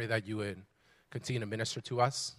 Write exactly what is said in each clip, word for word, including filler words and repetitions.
that you would continue to minister to us.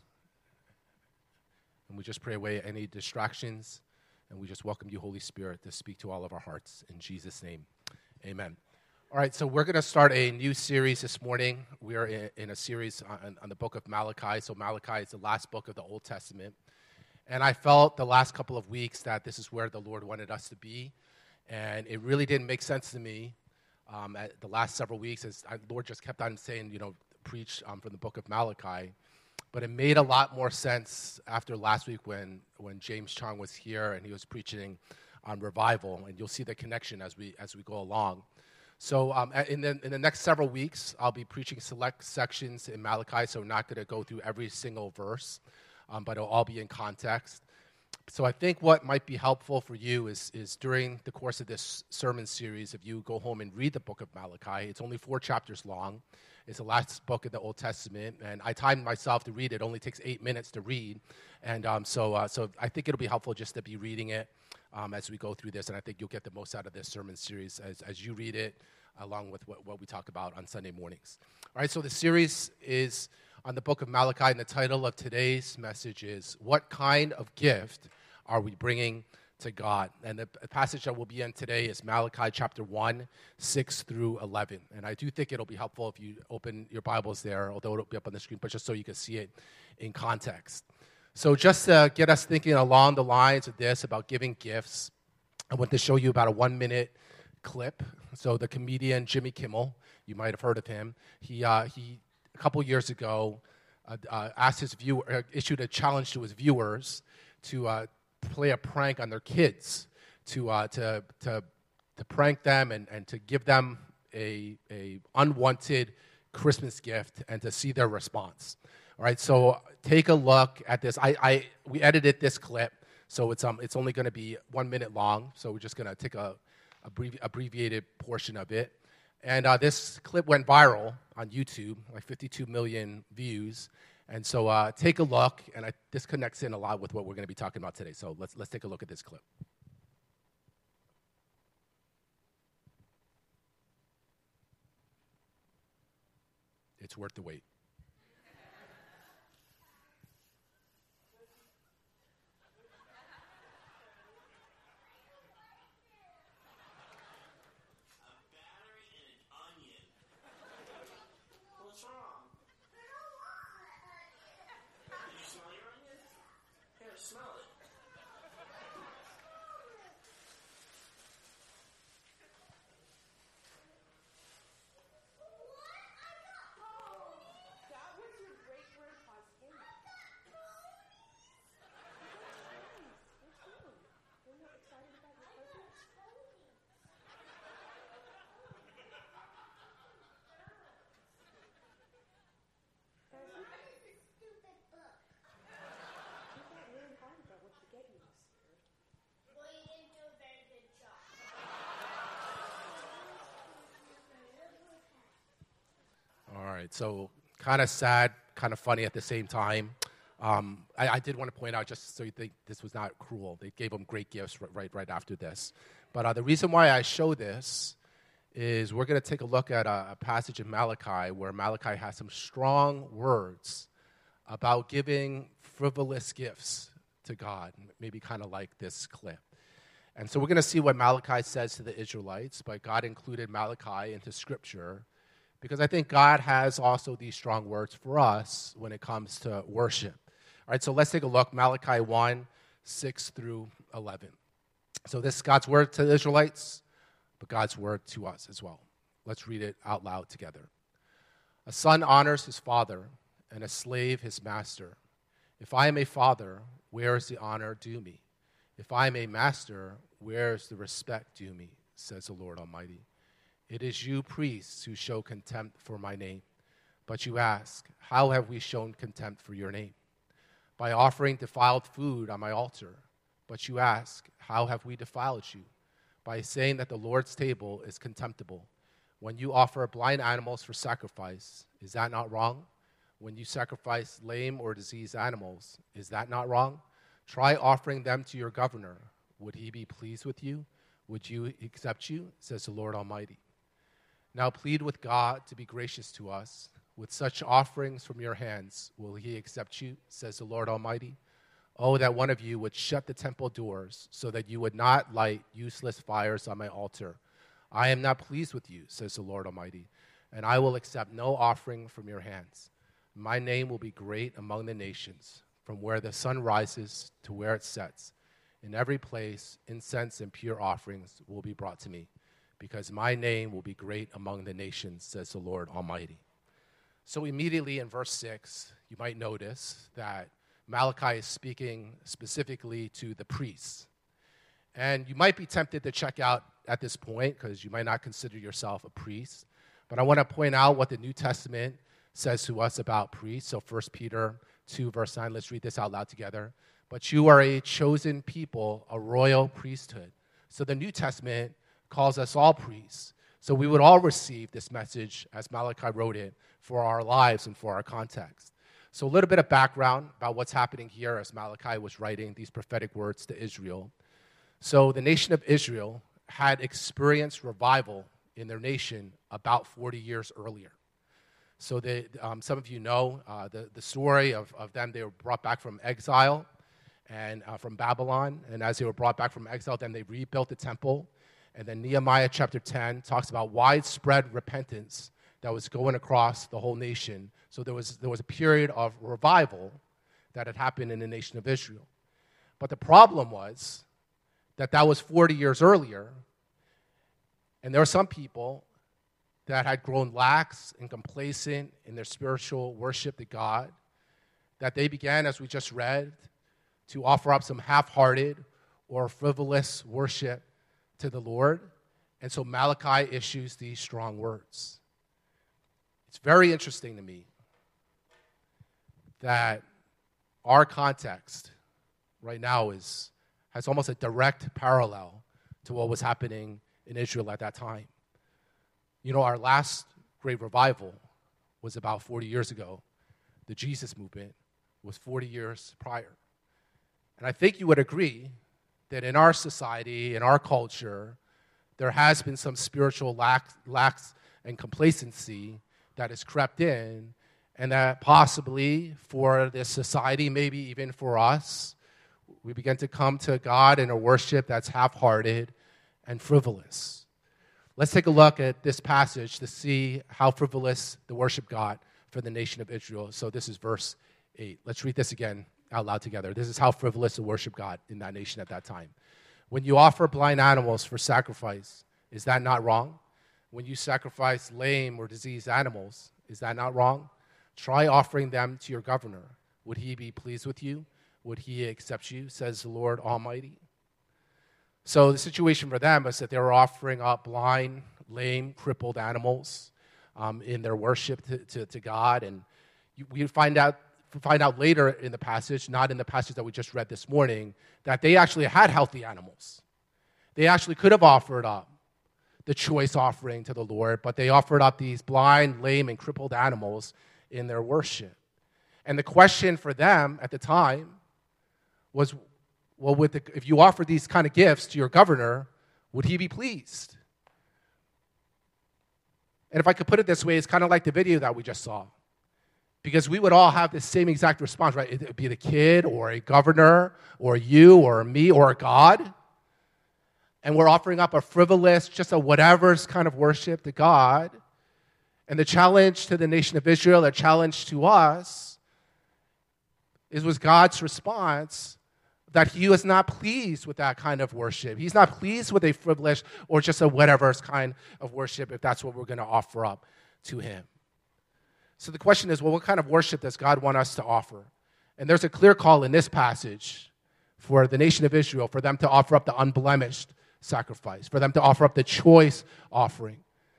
And we just pray away any distractions. And we just welcome you, Holy Spirit, to speak to all of our hearts. In Jesus' name, amen. All right, so we're going to start a new series this morning. We are in, in a series on, on the book of Malachi. So Malachi is the last book of the Old Testament. And I felt the last couple of weeks that this is where the Lord wanted us to be. And it really didn't make sense to me um, at the last several weeks as the Lord just kept on saying, you know, preach um, from the book of Malachi. But it made a lot more sense after last week when, when James Chong was here and he was preaching on revival. And you'll see the connection as we as we go along. So um, in, the, in the next several weeks, I'll be preaching select sections in Malachi, so I'm not going to go through every single verse, um, but it'll all be in context. So I think what might be helpful for you is, is during the course of this sermon series, if you go home and read the book of Malachi. It's only four chapters long. It's the last book of the Old Testament, and I timed myself to read it. It only takes eight minutes to read, and um, so uh, so I think it'll be helpful just to be reading it um, as we go through this, and I think you'll get the most out of this sermon series as, as you read it, along with what, what we talk about on Sunday mornings. All right, so the series is on the book of Malachi, and the title of today's message is, What Kind of Gift Are We Bringing to God? And the passage that we'll be in today is Malachi chapter one, six through eleven. And I do think it'll be helpful if you open your Bibles there, although it'll be up on the screen, but just so you can see it in context. So just to get us thinking along the lines of this about giving gifts, I want to show you about a one-minute clip. So the comedian Jimmy Kimmel, you might have heard of him, he, uh, he a couple years ago uh, uh, asked his viewer, uh, issued a challenge to his viewers to uh, play a prank on their kids, to uh, to to to prank them and, and to give them a a unwanted Christmas gift and to see their response. All right, so take a look at this. I, I we edited this clip, so it's um it's only going to be one minute long. So we're just going to take a abbrevi- abbreviated portion of it, and uh, this clip went viral on YouTube, like fifty-two million views. And so uh, take a look, and I, this connects in a lot with what we're going to be talking about today. So let's let's take a look at this clip. It's worth the wait. Smell it. That was your great grandpa's hand. Are you excited about your present? All right, so kind of sad, kind of funny at the same time. Um, I, I did want to point out, just so you think this was not cruel, they gave him great gifts right right, right after this. But uh, the reason why I show this is we're going to take a look at a, a passage in Malachi where Malachi has some strong words about giving frivolous gifts to God, maybe kind of like this clip. And so we're going to see what Malachi says to the Israelites, but God included Malachi into Scripture because I think God has also these strong words for us when it comes to worship. All right, so let's take a look. Malachi one, six through eleven. So this is God's word to the Israelites, but God's word to us as well. Let's read it out loud together. A son honors his father, and a slave his master. If I am a father, where is the honor due me? If I am a master, where is the respect due me, says the Lord Almighty. It is you, priests, who show contempt for my name. But you ask, how have we shown contempt for your name? By offering defiled food on my altar. But you ask, how have we defiled you? By saying that the Lord's table is contemptible. When you offer blind animals for sacrifice, is that not wrong? When you sacrifice lame or diseased animals, is that not wrong? Try offering them to your governor. Would he be pleased with you? Would you accept you? Says the Lord Almighty. Now plead with God to be gracious to us. with such offerings from your hands will he accept you, says the Lord Almighty. Oh, that one of you would shut the temple doors so that you would not light useless fires on my altar. I am not pleased with you, says the Lord Almighty, and I will accept no offering from your hands. My name will be great among the nations, from where the sun rises to where it sets. In every place, incense and pure offerings will be brought to me, because my name will be great among the nations, says the Lord Almighty. So immediately in verse six, you might notice that Malachi is speaking specifically to the priests. And you might be tempted to check out at this point because you might not consider yourself a priest. But I want to point out what the New Testament says to us about priests. So First Peter two, verse nine, let's read this out loud together. But you are a chosen people, a royal priesthood. So the New Testament calls us all priests. So we would all receive this message, as Malachi wrote it, for our lives and for our context. So a little bit of background about what's happening here as Malachi was writing these prophetic words to Israel. So the nation of Israel had experienced revival in their nation about forty years earlier. So they, um, some of you know uh, the, the story of, of them. They were brought back from exile and uh, from Babylon. And as they were brought back from exile, then they rebuilt the temple. And then Nehemiah chapter ten talks about widespread repentance that was going across the whole nation. So there was there was a period of revival that had happened in the nation of Israel. But the problem was that that was forty years earlier, and there were some people that had grown lax and complacent in their spiritual worship to God, that they began, as we just read, to offer up some half-hearted or frivolous worship to the Lord. And so Malachi issues these strong words. It's very interesting to me that our context right now is has almost a direct parallel to what was happening in Israel at that time. You know, our last great revival was about forty years ago. The Jesus movement was forty years prior. And I think you would agree that in our society, in our culture, there has been some spiritual lax, lax and complacency that has crept in, and that possibly for this society, maybe even for us, we begin to come to God in a worship that's half-hearted and frivolous. Let's take a look at this passage to see how frivolous the worship got for the nation of Israel. So this is verse eight. Let's read this again out loud together. This is how frivolous the worship got in that nation at that time. When you offer blind animals for sacrifice, is that not wrong? When you sacrifice lame or diseased animals, is that not wrong? Try offering them to your governor. Would he be pleased with you? Would he accept you, says the Lord Almighty? So the situation for them is that they were offering up blind, lame, crippled animals um, in their worship to, to, to God. And you, we find out, find out later in the passage, not in the passage that we just read this morning, that they actually had healthy animals. They actually could have offered up the choice offering to the Lord, but they offered up these blind, lame, and crippled animals in their worship. And the question for them at the time was, well, with the, if you offer these kind of gifts to your governor, would he be pleased? And if I could put it this way, it's kind of like the video that we just saw. Because we would all have the same exact response, right? It would be the kid or a governor or you or me or God. And we're offering up a frivolous, just a whatever's kind of worship to God. And the challenge to the nation of Israel, the challenge to us, is was God's response that he was not pleased with that kind of worship. He's not pleased with a frivolous or just a whatever's kind of worship if that's what we're going to offer up to him. So the question is, well, what kind of worship does God want us to offer? And there's a clear call in this passage for the nation of Israel, for them to offer up the unblemished sacrifice, for them to offer up the choice offering.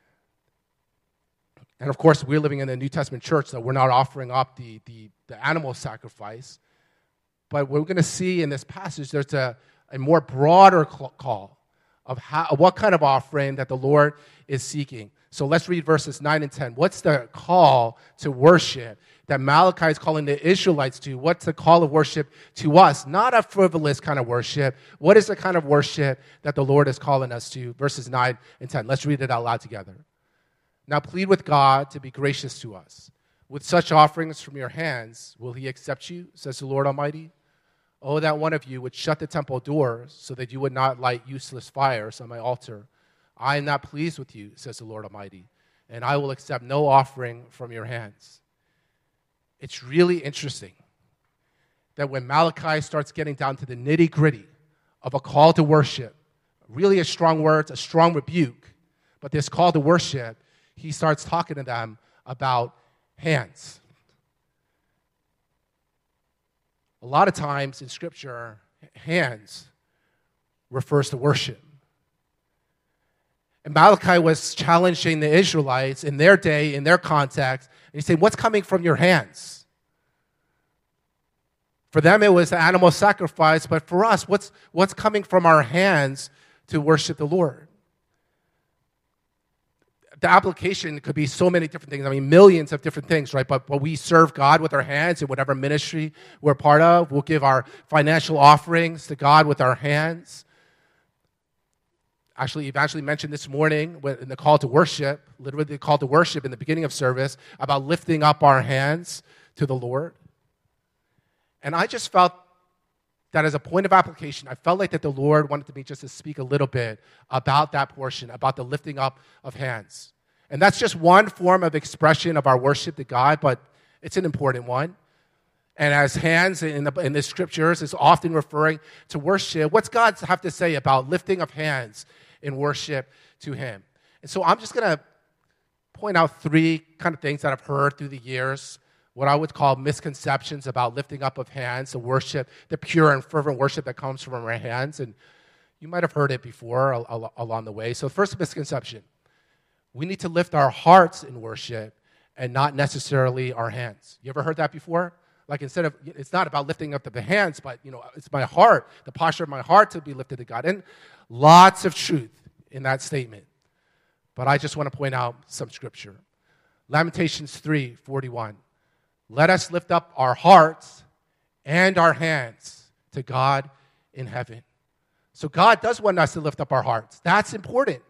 And of course, we're living in the New Testament church, so we're not offering up the, the, the animal sacrifice. But we're going to see in this passage, there's a, a more broader call of how, what kind of offering that the Lord is seeking. So let's read verses nine and ten. What's the call to worship that Malachi is calling the Israelites to? What's the call of worship to us? Not a frivolous kind of worship. What is the kind of worship that the Lord is calling us to? Verses nine and ten. Let's read it out loud together. Now plead with God to be gracious to us. With such offerings from your hands, will he accept you, says the Lord Almighty? Oh, that one of you would shut the temple doors so that you would not light useless fires on my altar. I am not pleased with you, says the Lord Almighty, and I will accept no offering from your hands. It's really interesting that when Malachi starts getting down to the nitty-gritty of a call to worship, really a strong word, a strong rebuke, but this call to worship, he starts talking to them about hands. A lot of times in Scripture, hands refers to worship. And Malachi was challenging the Israelites in their day, in their context, and he said, what's coming from your hands? For them, it was animal sacrifice, but for us, what's, what's coming from our hands to worship the Lord? The application could be so many different things. I mean, millions of different things, right? But, but we serve God with our hands in whatever ministry we're part of. We'll give our financial offerings to God with our hands. Actually, Evangeline mentioned this morning in the call to worship, literally the call to worship in the beginning of service, about lifting up our hands to the Lord. And I just felt that as a point of application, I felt like that the Lord wanted me just to speak a little bit about that portion, about the lifting up of hands. And that's just one form of expression of our worship to God, but it's an important one. And as hands in the, in the scriptures is often referring to worship, what's God have to say about lifting of hands in worship to him? And so I'm just going to point out three kind of things that I've heard through the years, what I would call misconceptions about lifting up of hands, the worship, the pure and fervent worship that comes from our hands. And you might have heard it before al- al- along the way. So first misconception, we need to lift our hearts in worship and not necessarily our hands. You ever heard that before? Like instead of, it's not about lifting up the hands, but you know, it's my heart, the posture of my heart to be lifted to God. And lots of truth in that statement. But I just want to point out some scripture. Lamentations three forty-one. Let us lift up our hearts and our hands to God in heaven. So God does want us to lift up our hearts. That's important.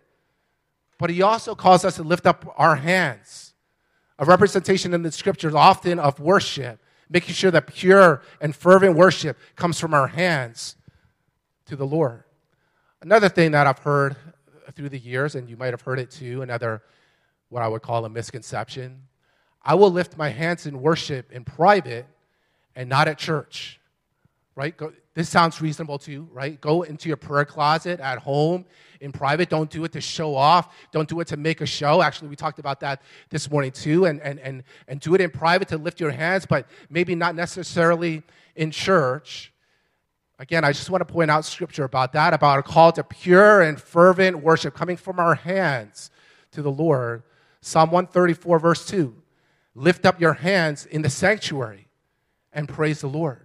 But he also calls us to lift up our hands. A representation in the scriptures often of worship, making sure that pure and fervent worship comes from our hands to the Lord. Another thing that I've heard through the years, and you might have heard it too, another what I would call a misconception, I will lift my hands in worship in private and not at church, right? Go, this sounds reasonable to you, right? Go into your prayer closet at home in private. Don't do it to show off. Don't do it to make a show. Actually, we talked about that this morning too, and, and, and, and do it in private to lift your hands, but maybe not necessarily in church. Again, I just want to point out scripture about that, about a call to pure and fervent worship coming from our hands to the Lord. Psalm one thirty-four, verse two. Lift up your hands in the sanctuary and praise the Lord.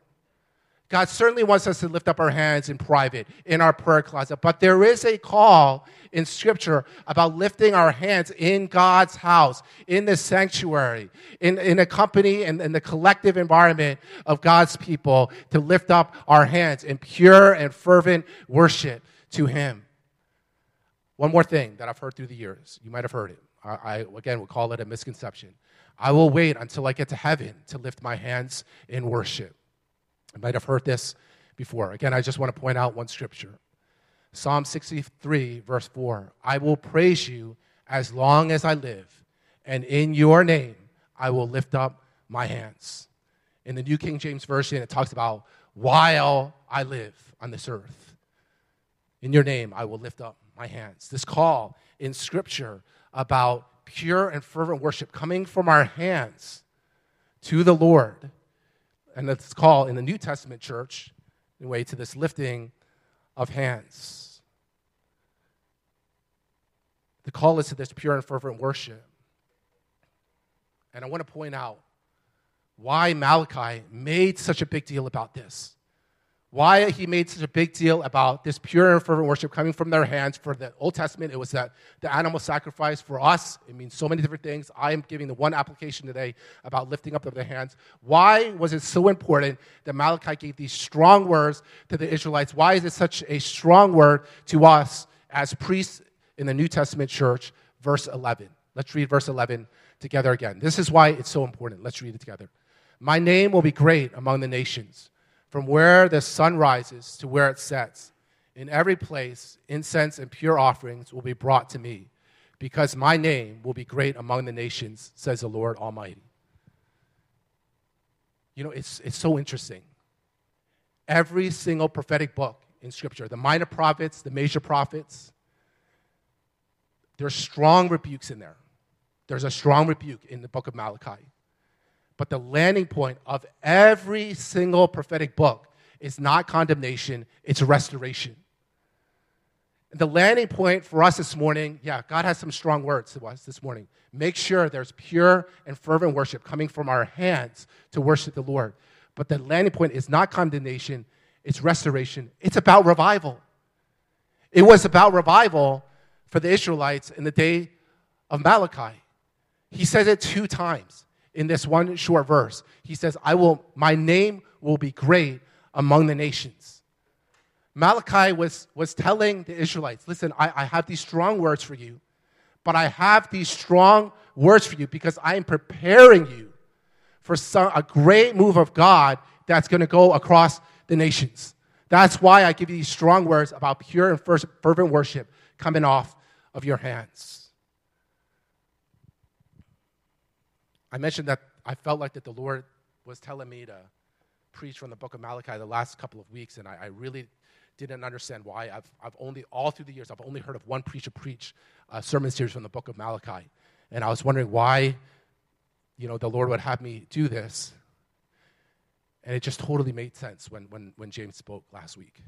God certainly wants us to lift up our hands in private, in our prayer closet, but there is a call in Scripture about lifting our hands in God's house, in the sanctuary, in, in a company and in the collective environment of God's people to lift up our hands in pure and fervent worship to him. One more thing that I've heard through the years. You might have heard it. I, I again, would call it a misconception. I will wait until I get to heaven to lift my hands in worship. I might have heard this before. Again, I just want to point out one scripture. Psalm sixty-three, verse four. I will praise you as long as I live, and in your name I will lift up my hands. In the New King James Version, it talks about while I live on this earth. In your name I will lift up my hands. This call in Scripture about pure and fervent worship coming from our hands to the Lord. And it's called in the New Testament church, in a way, to this lifting of hands. The call is to this pure and fervent worship. And I want to point out why Malachi made such a big deal about this. Why he made such a big deal about this pure and fervent worship coming from their hands. For the Old Testament, it was that the animal sacrifice. For us, it means so many different things. I am giving the one application today about lifting up of the hands. Why was it so important that Malachi gave these strong words to the Israelites? Why is it such a strong word to us as priests in the New Testament church? Verse eleven. Let's read verse eleven together again. This is why it's so important. Let's read it together. My name will be great among the nations, from where the sun rises to where it sets. In every place, incense and pure offerings will be brought to me, because my name will be great among the nations, says the Lord Almighty. You know, it's, it's so interesting. Every single prophetic book in Scripture, the minor prophets, the major prophets, there's strong rebukes in there. There's a strong rebuke in the book of Malachi. But the landing point of every single prophetic book is not condemnation, it's restoration. The landing point for us this morning, yeah, God has some strong words to us this morning. Make sure there's pure and fervent worship coming from our hands to worship the Lord. But the landing point is not condemnation, it's restoration. It's about revival. It was about revival for the Israelites in the day of Malachi. He says it two times in this one short verse. He says, I will, my name will be great among the nations. Malachi was, was telling the Israelites, listen, I, I have these strong words for you, but I have these strong words for you because I am preparing you for some, a great move of God that's going to go across the nations. That's why I give you these strong words about pure and fervent worship coming off of your hands. I mentioned that I felt like that the Lord was telling me to preach from the book of Malachi the last couple of weeks, and I, I really didn't understand why. I've, I've only, all through the years, I've only heard of one preacher preach a sermon series from the book of Malachi. And I was wondering why, you know, the Lord would have me do this. And it just totally made sense when, when, when James spoke last week.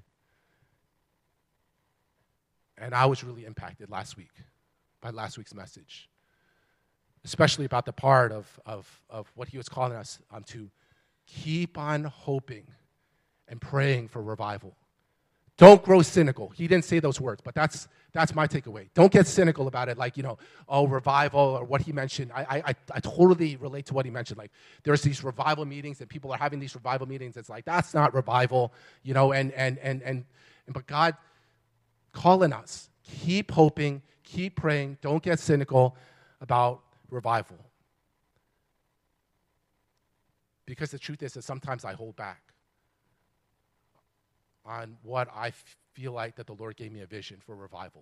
And I was really impacted last week by last week's message, especially about the part of, of, of what he was calling us um, to keep on hoping and praying for revival. Don't grow cynical. He didn't say those words, but that's that's my takeaway. Don't get cynical about it, like, you know, oh, revival or what he mentioned. I I I totally relate to what he mentioned. Like, there's these revival meetings, and people are having these revival meetings. It's like, that's not revival, you know, and and and and, and but God calling us, keep hoping, keep praying, don't get cynical about revival. Because the truth is that sometimes I hold back on what I feel like that the Lord gave me a vision for revival.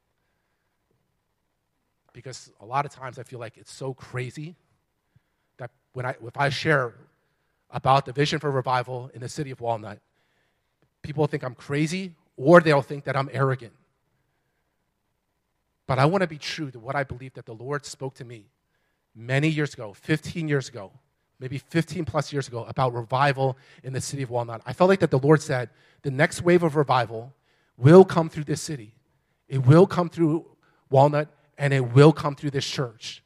Because a lot of times I feel like it's so crazy that when I, if I share about the vision for revival in the city of Walnut, people think I'm crazy or they'll think that I'm arrogant. But I want to be true to what I believe that the Lord spoke to me many years ago, fifteen years ago, maybe fifteen plus years ago, about revival in the city of Walnut. I felt like that the Lord said, the next wave of revival will come through this city. It will come through Walnut, and it will come through this church.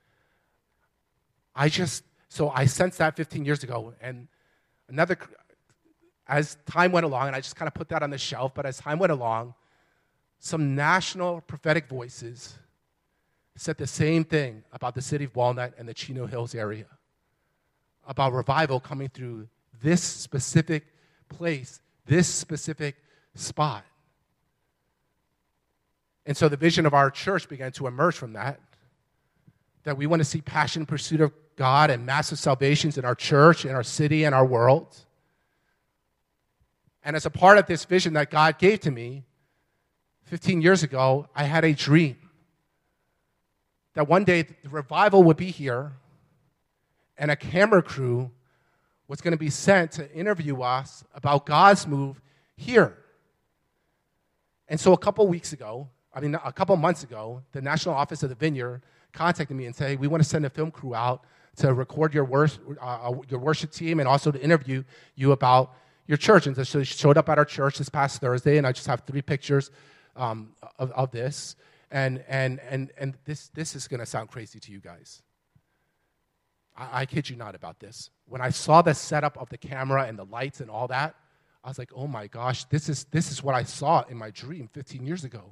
I just, so I sensed that fifteen years ago, and another, as time went along, and I just kind of put that on the shelf, but as time went along, some national prophetic voices said the same thing about the city of Walnut and the Chino Hills area, about revival coming through this specific place, this specific spot. And so the vision of our church began to emerge from that, that we want to see passion, pursuit of God, and massive salvations in our church, in our city, and our world. And as a part of this vision that God gave to me fifteen years ago, I had a dream that one day the revival would be here, and a camera crew was going to be sent to interview us about God's move here. And so a couple weeks ago, I mean, a couple months ago, the National Office of the Vineyard contacted me and said, hey, we want to send a film crew out to record your worship, uh, your worship team and also to interview you about your church. And so they showed up at our church this past Thursday, and I just have three pictures um, of, of this. And and and and this this is going to sound crazy to you guys. I, I kid you not about this. When I saw the setup of the camera and the lights and all that, I was like, oh my gosh, this is this is what I saw in my dream fifteen years ago.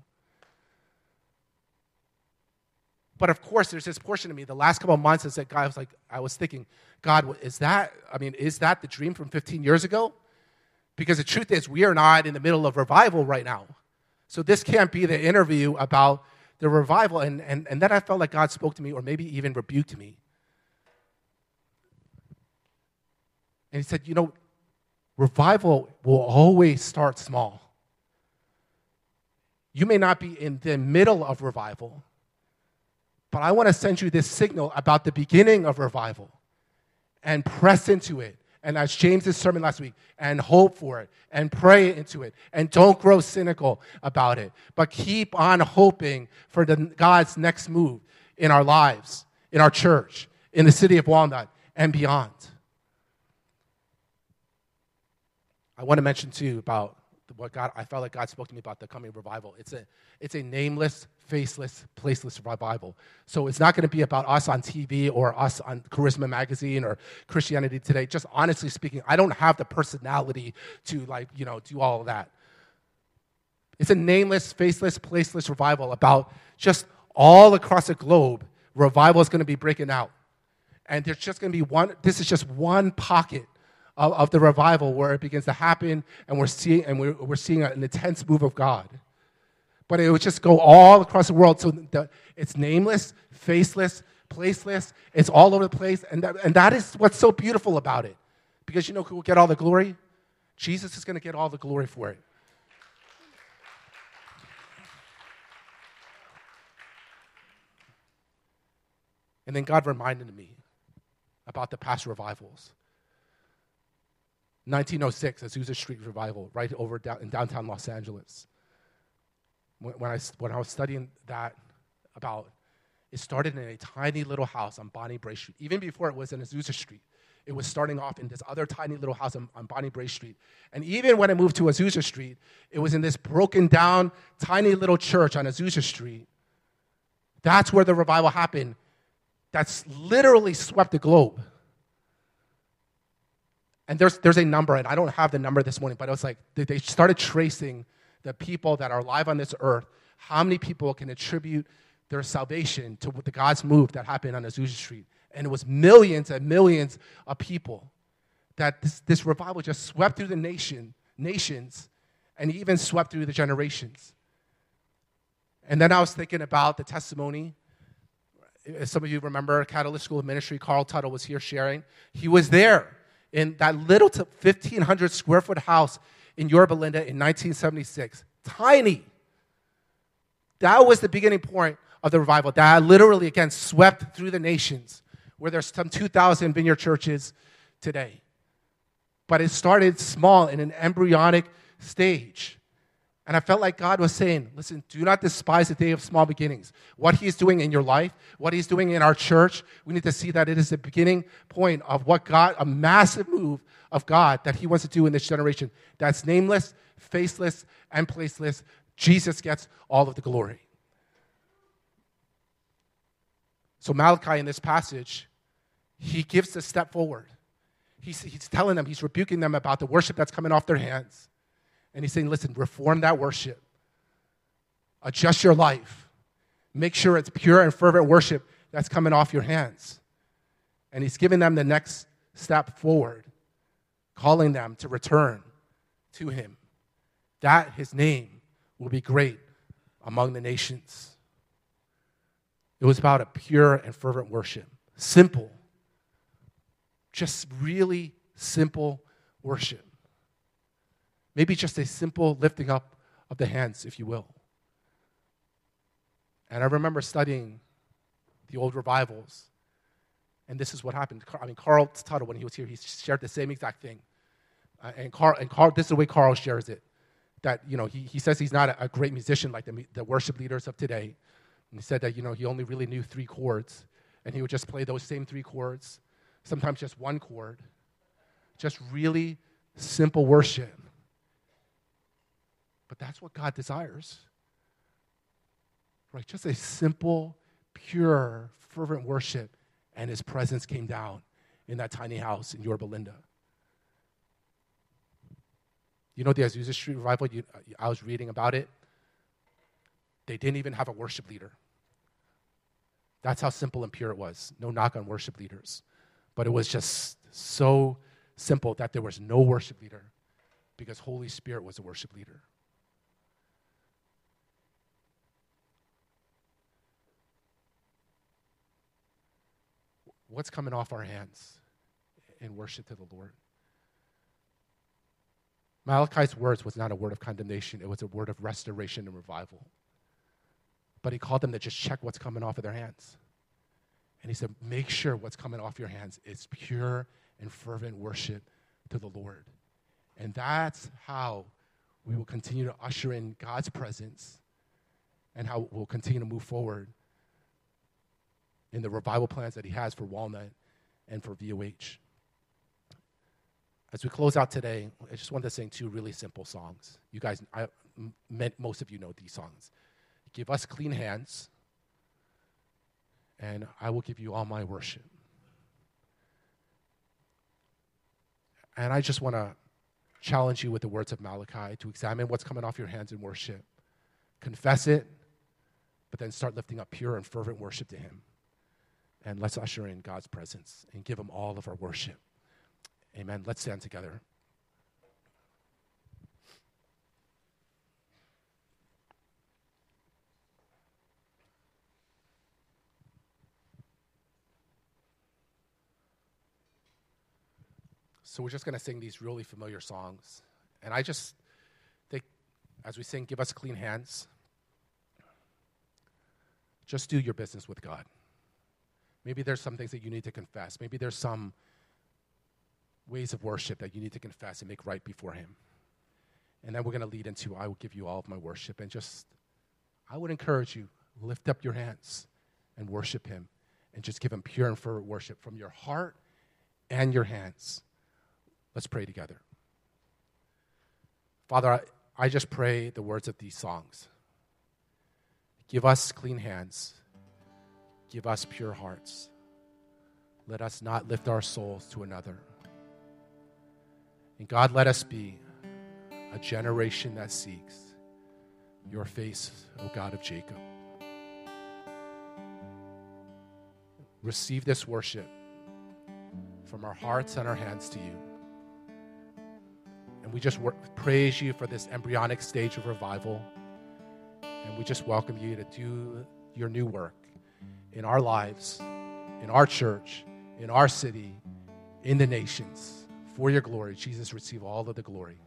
But of course, there's this portion of me, the last couple of months, is that God, I was like, I was thinking, God, is that, I mean, is that the dream from fifteen years ago? Because the truth is, we are not in the middle of revival right now. So this can't be the interview about the revival, and, and, and then I felt like God spoke to me or maybe even rebuked me. And he said, you know, revival will always start small. You may not be in the middle of revival, but I want to send you this signal about the beginning of revival and press into it. And as James's sermon last week, and hope for it, and pray into it, and don't grow cynical about it, but keep on hoping for the, God's next move in our lives, in our church, in the city of Walnut, and beyond. I want to mention too about what God, I felt like God spoke to me about the coming revival. It's a, it's a nameless, faceless, placeless revival. So it's not going to be about us on T V or us on Charisma Magazine or Christianity Today. Just honestly speaking, I don't have the personality to like, you know, do all of that. It's a nameless, faceless, placeless revival about just all across the globe. Revival is going to be breaking out. And there's just going to be one, this is just one pocket Of, of the revival where it begins to happen, and we're seeing and we're, we're seeing an intense move of God. But it would just go all across the world. So the, it's nameless, faceless, placeless. It's all over the place, and that, and that is what's so beautiful about it. Because you know who will get all the glory? Jesus is going to get all the glory for it. And then God reminded me about the past revivals. nineteen oh six, Azusa Street Revival, right over down, in downtown Los Angeles. When, when, I, when I was studying that about, it started in a tiny little house on Bonnie Brae Street. Even before it was in Azusa Street, it was starting off in this other tiny little house on, on Bonnie Brae Street. And even when it moved to Azusa Street, it was in this broken down, tiny little church on Azusa Street. That's where the revival happened. That's literally swept the globe. And there's there's a number, and I don't have the number this morning, but it was like they, they started tracing the people that are alive on this earth, how many people can attribute their salvation to the God's move that happened on Azusa Street. And it was millions and millions of people that this, this revival just swept through the nation, nations, and even swept through the generations. And then I was thinking about the testimony. Some of you remember Catalyst School of Ministry, Carl Tuttle was here sharing. He was there in that little fifteen hundred square foot house in Yorba Linda in nineteen seventy-six. Tiny. That was the beginning point of the revival. That literally, again, swept through the nations, where there's some two thousand vineyard churches today. But it started small in an embryonic stage. And I felt like God was saying, listen, do not despise the day of small beginnings. What he's doing in your life, what he's doing in our church, we need to see that it is the beginning point of what God, a massive move of God that he wants to do in this generation. That's nameless, faceless, and placeless. Jesus gets all of the glory. So Malachi in this passage, he gives a step forward. He's, he's telling them, he's rebuking them about the worship that's coming off their hands. And he's saying, listen, reform that worship. Adjust your life. Make sure it's pure and fervent worship that's coming off your hands. And he's giving them the next step forward, calling them to return to him, that his name will be great among the nations. It was about a pure and fervent worship. Simple. Just really simple worship. Maybe just a simple lifting up of the hands, if you will. And I remember studying the old revivals, and this is what happened. I mean, Carl Tuttle, when he was here, he shared the same exact thing. Uh, and Carl, and Carl, this is the way Carl shares it. That, you know, he, he says he's not a, a great musician like the, the worship leaders of today. And he said that, you know, he only really knew three chords, and he would just play those same three chords, sometimes just one chord. Just really simple worship. But that's what God desires. Right? Just a simple, pure, fervent worship, and his presence came down in that tiny house in Yorba Linda. You know the Azusa Street Revival? You, I was reading about it. They didn't even have a worship leader. That's how simple and pure it was. No knock on worship leaders. But it was just so simple that there was no worship leader because Holy Spirit was a worship leader. what's coming off our hands in worship to the Lord. Malachi's words was not a word of condemnation. It was a word of restoration and revival. But he called them to just check what's coming off of their hands. And he said, make sure what's coming off your hands is pure and fervent worship to the Lord. And that's how we will continue to usher in God's presence and how we'll continue to move forward in the revival plans that he has for Walnut and for V O H. As we close out today, I just wanted to sing two really simple songs. You guys, I, m- most of you know these songs. Give us clean hands, and I will give you all my worship. And I just want to challenge you with the words of Malachi to examine what's coming off your hands in worship. Confess it, but then start lifting up pure and fervent worship to him. And let's usher in God's presence and give him all of our worship. Amen. Let's stand together. So we're just going to sing these really familiar songs. And I just think, as we sing, give us clean hands, just do your business with God. Maybe there's some things that you need to confess. Maybe there's some ways of worship that you need to confess and make right before him. And then we're going to lead into, I will give you all of my worship. And just, I would encourage you, lift up your hands and worship him. And just give him pure and fervent worship from your heart and your hands. Let's pray together. Father, I, I just pray the words of these songs. Give us clean hands. Give us pure hearts. Let us not lift our souls to another. And God, let us be a generation that seeks your face, O God of Jacob. Receive this worship from our hearts and our hands to you. And we just work, praise you for this embryonic stage of revival. And we just welcome you to do your new work in our lives, in our church, in our city, in the nations. For your glory, Jesus, receive all of the glory.